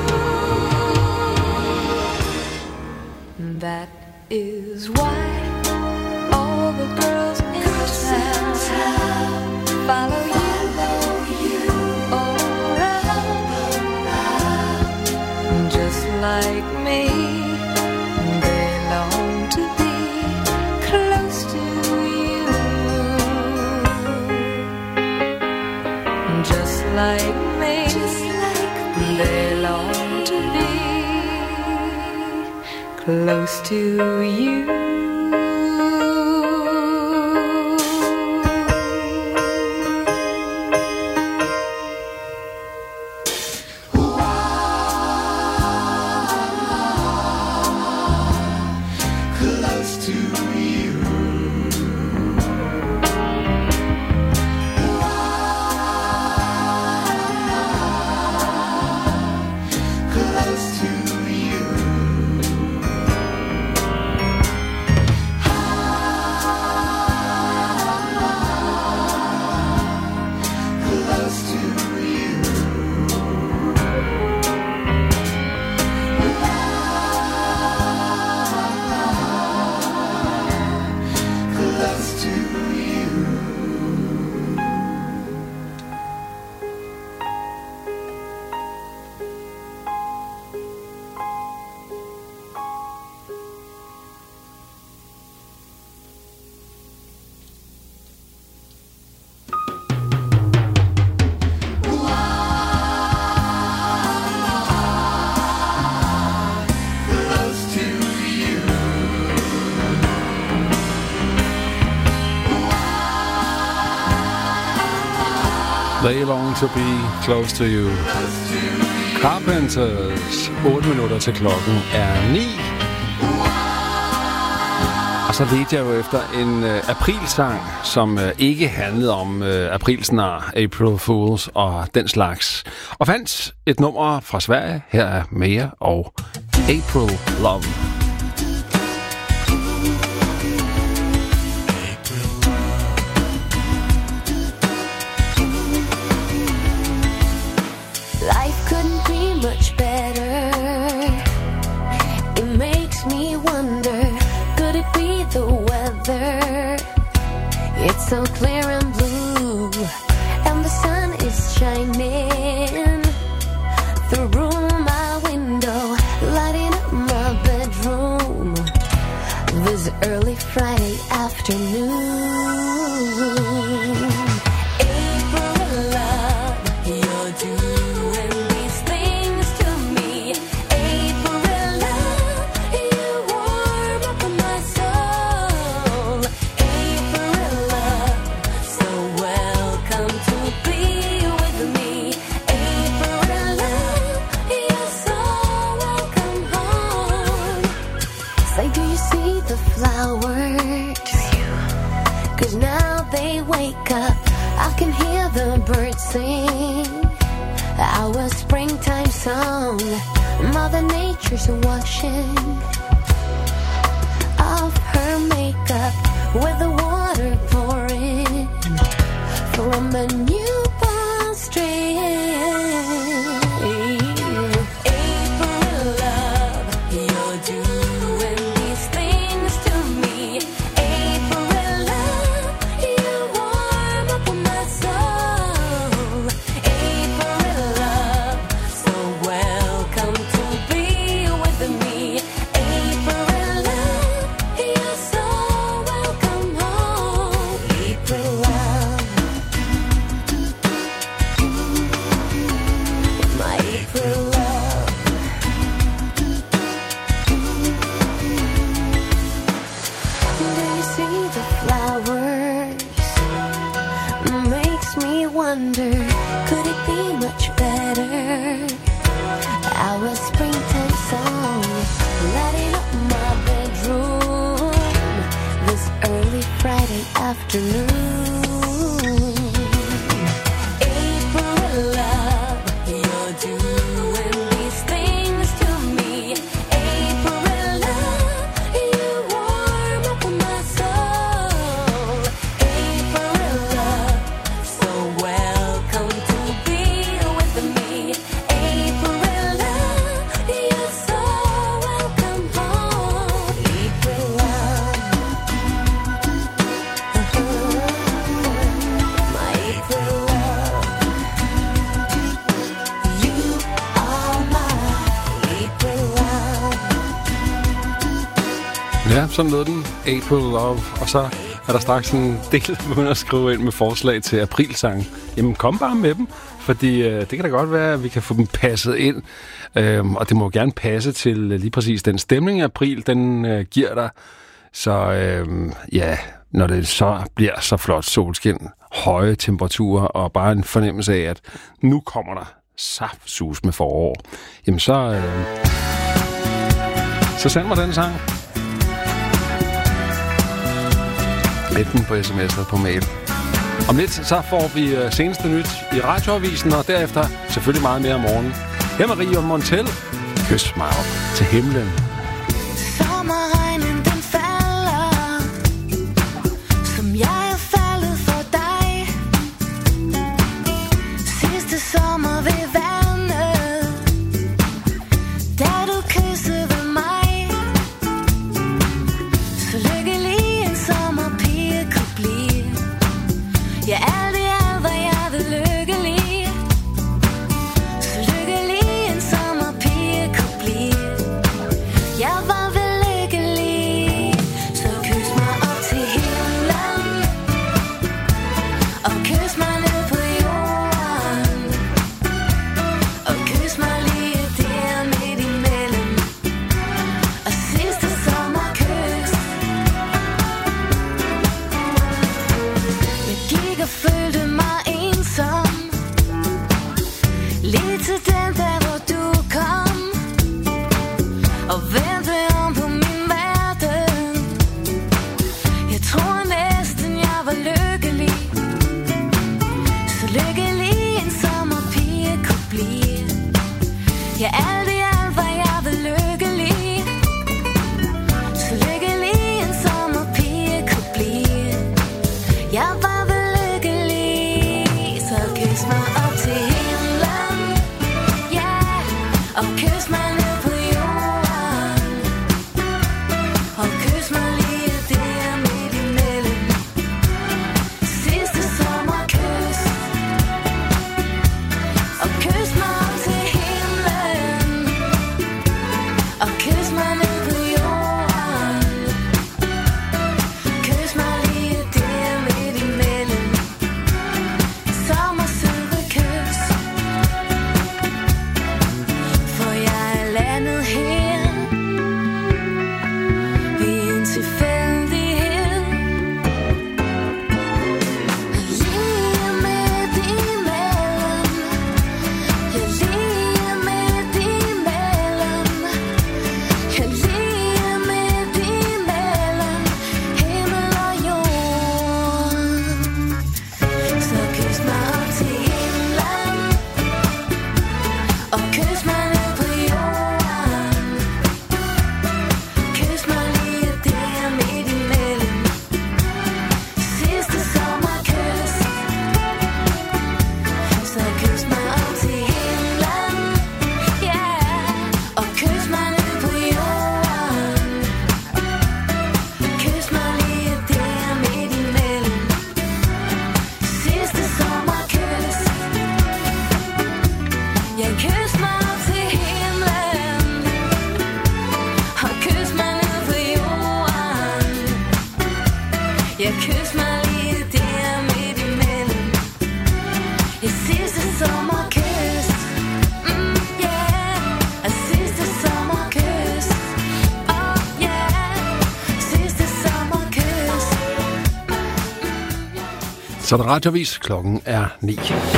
blue. That is why all the girls in town follow you all around. Just like me, they long to be close to you. Just like me, they long to be close to you. Close to you. Close to you. Close to you. Close to you. Close to you. They long to be close to you. Carpenters. 8 minutter til klokken er 9. Og så ledte jeg jo efter en aprilsang, som ikke handlede om aprilsnar, April Fools og den slags. Og fandt et nummer fra Sverige. Her er Maya og April Love. Life couldn't be much better. It makes me wonder, could it be the weather? It's so clear and blue, and the sun is shining through my window, lighting up my bedroom this early Friday afternoon. April love, you're doing these things to me. April love, you warm up my soul. April love, so welcome to be with me. April love, you're so welcome home. Say, do you see the flowers? Cause now they wake up, I can hear the birds sing our springtime song. Mother Nature's washing off her makeup with the water pouring from a newborn stream. April love, you're doing these things to me. April love, you warm up my soul. April love, so welcome to be with me. April love, you're so welcome home. April love, my April love. Do you see the flowers? Makes me wonder, could it be much better? Our springtime song, lighting up my bedroom this early Friday afternoon. April love, you're doing these things to me. April love, you warm up my soul. April love, so welcome to be with me. April love, you're so welcome home. April love, my April love. You are my April love. Ja, sådan lød den. April Love. Og så er der straks en del, der begynder at skrive ind med forslag til aprilsang. Jamen, kom bare med dem. fordi det kan da godt være, at vi kan få dem passet ind. Og det må gerne passe til lige præcis den stemning af april, den giver dig. Så ja, når det så bliver så flot solskin, høje temperaturer og bare en fornemmelse af, at nu kommer der saftsus med forår, jamen så send mig den sang. Enten på sms eller på mail. Om lidt så får vi seneste nyt i radioavisen, og derefter selvfølgelig meget mere om morgenen. Her Marie og Montel. Kys mig op til himlen. Sommerregnen den falder, som jeg er faldet for dig. Sidste sommer ved vandet, da du kyssede ved mig. Så lykkelig en sommerpige kunne blive. Ja, alt i alt var jeg ved lykkelig. Så lykkelig en sommerpige kunne blive. Jeg var vel lykkelig. Så kys mig op til himlen, og kys mig ned på jorden, og kys mig lige der midt imellem. Og sidste sommerkys. Jeg gik og følte mig ensom, lige til den dag hvor du kom og vendte om på min verden. Jeg tror næsten jeg var lykkelig. Så lykkelig en sommerpige kunne blive. Ja, alt i alt var jeg ved lykkelig. Så lykkelig en sommerpige kunne blive. Jeg var ved lykkelig. Så kys mig op til himlen, ja, og kys mig ned på jorden, og kys mig lige der midt imellem. Sidste sommerkys. Og kys mig op til himlen, og kys mig ned på jorden, kys mig lige der midt imellem. Sommersøde kys. For jeg er landet her ved en tilfældighed. Lige midt imellem, ja, lige midt imellem, ja, lige midt imellem himmel og jord. Så kys mig op til himlen, og kys mig ned på jorden, kys mig lige der midt imellem. Sidste sommerkys. Så kys mig op til himlen, ja, og kys mig ned på jorden, kys mig lige der midt imellem. Sidste sommerkys. Ja, kys mig op til himlen, og kys mig ned på jorden. Ja, kys mig lige der midt imellem. Ja, sidste sommerkys. Yeah. Og sidste sommerkys. Oh yeah. Sidste sommerkys. Så er der radioavis. Klokken er 9.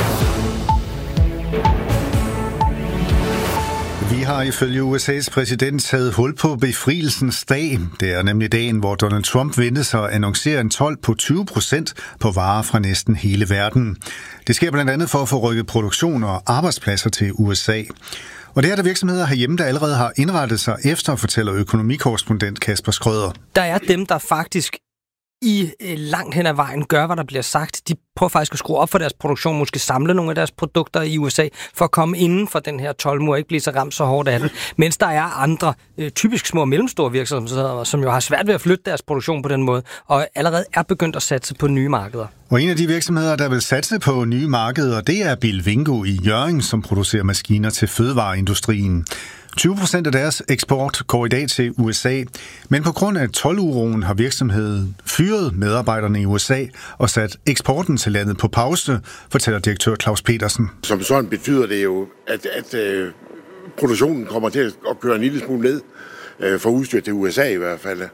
Vi har ifølge USA's præsident taget hul på befrielsens dag. Det er nemlig dagen, hvor Donald Trump ventes at annoncere en told på 20% på varer fra næsten hele verden. Det sker blandt andet for at få rykket produktion og arbejdspladser til USA. Og det er der virksomheder herhjemme, der allerede har indrettet sig efter, fortæller økonomikorrespondent Kasper Skrøder. Der er dem, der faktisk i langt hen ad vejen gør, hvad der bliver sagt. De prøver faktisk at skrue op for deres produktion, måske samle nogle af deres produkter i USA, for at komme inden for den her toldmur og ikke blive så ramt så hårdt af den. Mens der er andre, typisk små og mellemstore virksomheder, som jo har svært ved at flytte deres produktion på den måde, og allerede er begyndt at satse på nye markeder. Og en af de virksomheder, der vil satse på nye markeder, det er Bilvingo i Hjørring, som producerer maskiner til fødevareindustrien. 20% af deres eksport går i dag til USA, men på grund af tolduroen har virksomheden fyret medarbejderne i USA og sat eksporten til landet på pause, fortæller direktør Claus Petersen. Som sådan betyder det jo, at produktionen kommer til at køre en lille smule ned for udstyr til USA i hvert fald.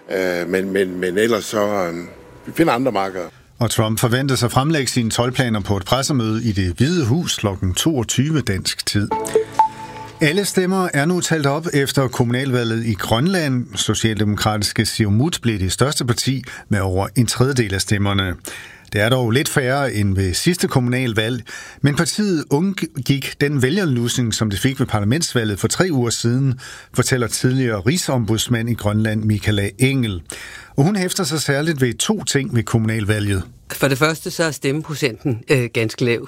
Men ellers så vi finder andre markeder. Og Trump forventes at fremlægge sine toldplaner på et pressemøde i Det Hvide Hus kl. 22 dansk tid. Alle stemmer er nu talt op efter kommunalvalget i Grønland. Socialdemokratiske Siumut blev det største parti med over en tredjedel af stemmerne. Det er dog lidt færre end ved sidste kommunalvalg, men partiet undgik den vælgerlusning, som det fik ved parlamentsvalget for 3 uger siden, fortæller tidligere rigsombudsmand i Grønland, Michaela Engel. Og hun hæfter sig særligt ved 2 ting ved kommunalvalget. For det første så er stemmeprocenten ganske lav,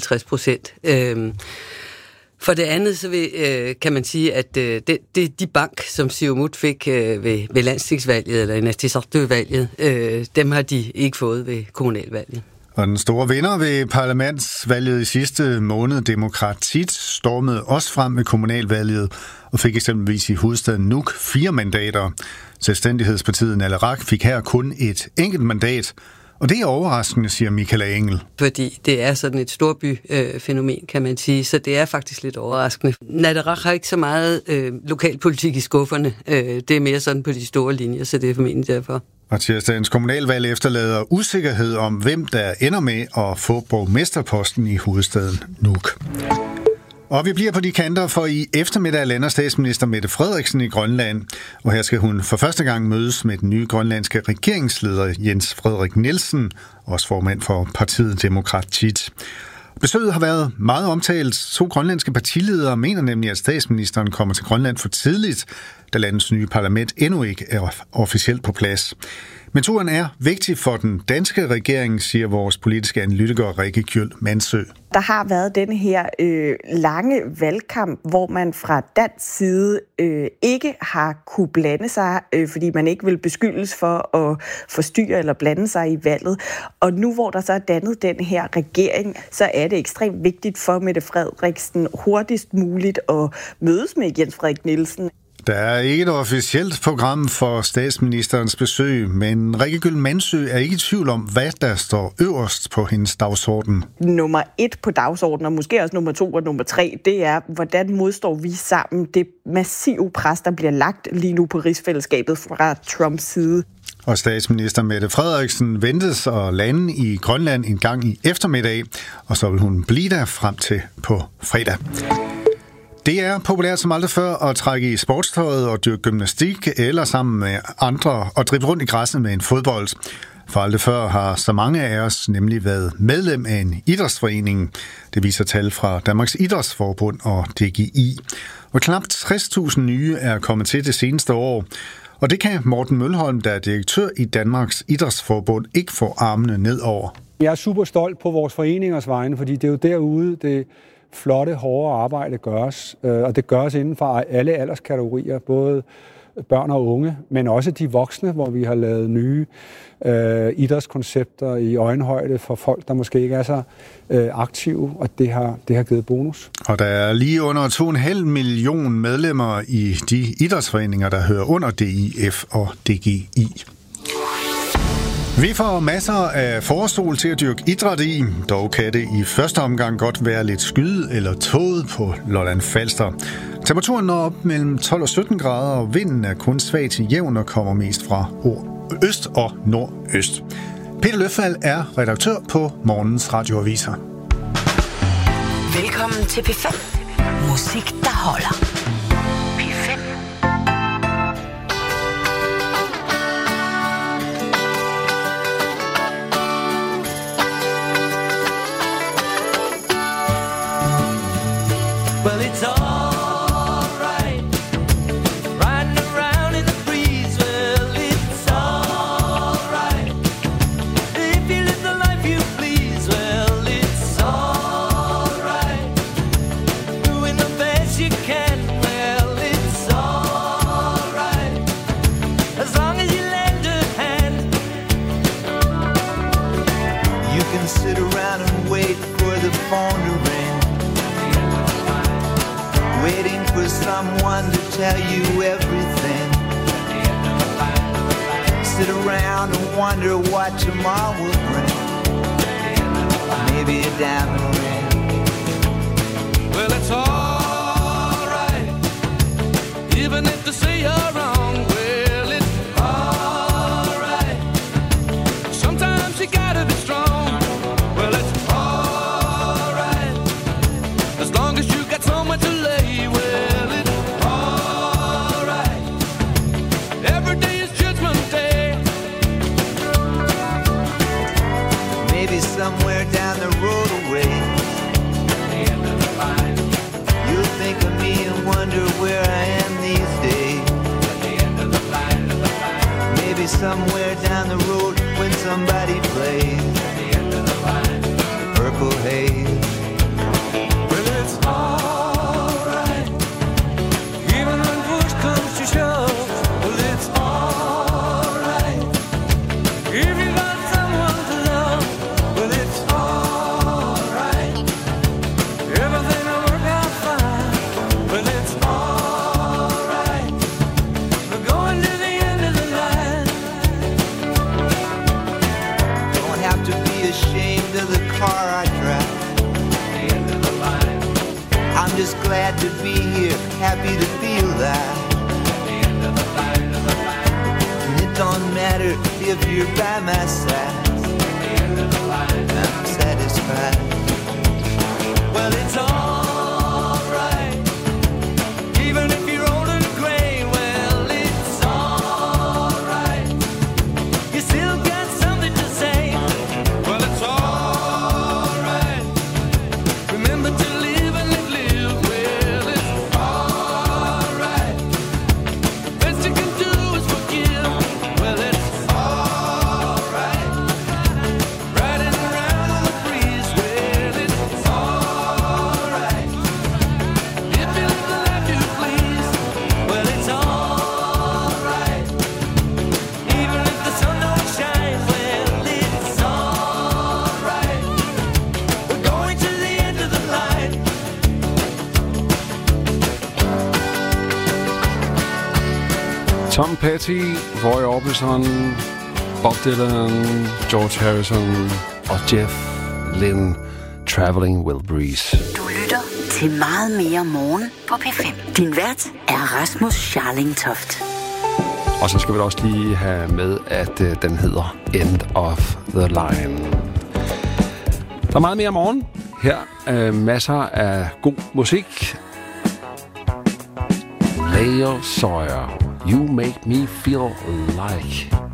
52%. For det andet så kan man sige, at de bank, som Siumut fik ved landstingsvalget eller Inatsisartut-valget, dem har de ikke fået ved kommunalvalget. Og den store vinder ved parlamentsvalget i sidste måned, Demokratiet, stormede også frem med kommunalvalget og fik eksempelvis i hovedstaden Nuuk 4 mandater. Selvstændighedspartiet Nalerak fik her kun et enkelt mandat, og det er overraskende, siger Michaela Engel. Fordi det er sådan et storbyfænomen, kan man sige, så det er faktisk lidt overraskende. Nalerak har ikke så meget lokalpolitik i skufferne. Det er mere sådan på de store linjer, så det er formentlig derfor. Og tirsdagens kommunalvalg efterlader usikkerhed om, hvem der ender med at få borgmesterposten i hovedstaden Nuuk. Og vi bliver på de kanter, for i eftermiddag lander statsminister Mette Frederiksen i Grønland. Og her skal hun for første gang mødes med den nye grønlandske regeringsleder Jens Frederik Nielsen, også formand for partiet Demokratiet. Besøget har været meget omtalt. 2 grønlandske partiledere mener nemlig, at statsministeren kommer til Grønland for tidligt, da landets nye parlament endnu ikke er officielt på plads. Men turen er vigtig for den danske regering, siger vores politiske analytiker Rikke Kjøl Mansø. Der har været denne her lange valgkamp, hvor man fra dansk side ikke har kunne blande sig, fordi man ikke vil beskyldes for at forstyrre eller blande sig i valget. Og nu hvor der så er dannet den her regering, så er det ekstremt vigtigt for Mette Frederiksen hurtigst muligt at mødes med Jens Frederik Nielsen. Der er ikke et officielt program for statsministerens besøg, men Rikke Kjøl Mansø er ikke i tvivl om, hvad der står øverst på hendes dagsorden. Nummer 1 på dagsordenen, og måske også nummer 2 og nummer 3, det er, hvordan modstår vi sammen det massive pres, der bliver lagt lige nu på rigsfællesskabet fra Trumps side. Og statsminister Mette Frederiksen ventes at lande i Grønland en gang i eftermiddag, og så vil hun blive der frem til på fredag. Det er populært som aldrig før at trække i sportstøjet og dyrke gymnastik eller sammen med andre og drible rundt i græsset med en fodbold. For aldrig før har så mange af os nemlig været medlem af en idrætsforening. Det viser tal fra Danmarks Idrætsforbund og DGI. Og knap 60.000 nye er kommet til det seneste år. Og det kan Morten Mølholm, der er direktør i Danmarks Idrætsforbund, ikke få armene ned over. Jeg er super stolt på vores foreningers vegne, fordi det er jo derude, det flotte, hårde arbejde gøres, og det gøres inden for alle alderskategorier, både børn og unge, men også de voksne, hvor vi har lavet nye idrætskoncepter i øjenhøjde for folk, der måske ikke er så aktive, og det har givet bonus. Og der er lige under 2,5 million medlemmer i de idrætsforeninger, der hører under DIF og DGI. Vi får masser af forårssol til at dyrke idræt i. Dog kan det i første omgang godt være lidt skyde eller tåget på Lolland Falster. Temperaturen når op mellem 12 og 17 grader, og vinden er kun svag til jævn og kommer mest fra øst og nordøst. Peter Løfald er redaktør på morgens radioaviser. Velkommen til P5. Musik, der holder. P5. Well, it's all right, riding around in the breeze. Well, it's all right, if you live the life you please. Well, it's all right, doing the best you can. tell you everything. Sit around and wonder what tomorrow will bring. Maybe a diamond ring. Well, it's alright, even if they say you're wrong. Well, it's alright. Sometimes you gotta be strong. Well, it's alright, as long as you got somewhere to lay. Well, it's alright. Every day is Judgment Day. Maybe somewhere down the road away, you'll think of me and wonder where I am these days. Maybe somewhere down the road when somebody plays Purple Haze. Well, it's alright, even when push comes to shove. Well, it's alright, if you got someone to love. Well, it's alright, everything will work out fine. Well, it's alright, we're going to the end of the line. Don't have to be ashamed of the car I drive. I'm just glad to be here, happy to be alive. And it don't matter if you're by my side, I'm satisfied. Well, it's alright, even if you're old and gray. Well, it's alright, you still got something to say. Well, it's alright, remember to live and live. Well, it's alright, best you can do is forgive. Well, it's alright, riding around on the breeze. Well, it's alright, if you live the life you please. Well, it's alright, even if the sun don't shine. Well, it's alright, we're going to the end of the line. Tom Petty, Roy Orbison, Bob Dylan, George Harrison og Jeff Lynne, Traveling Wilburys. Du lytter til Meget mere morgen på P5. Din vært er Rasmus Scharling Toft. Og så skal vi da også lige have med, at den hedder End of the Line. Der er meget mere morgen. Her er masser af god musik. Leo Sawyer, You Make Me Feel Like.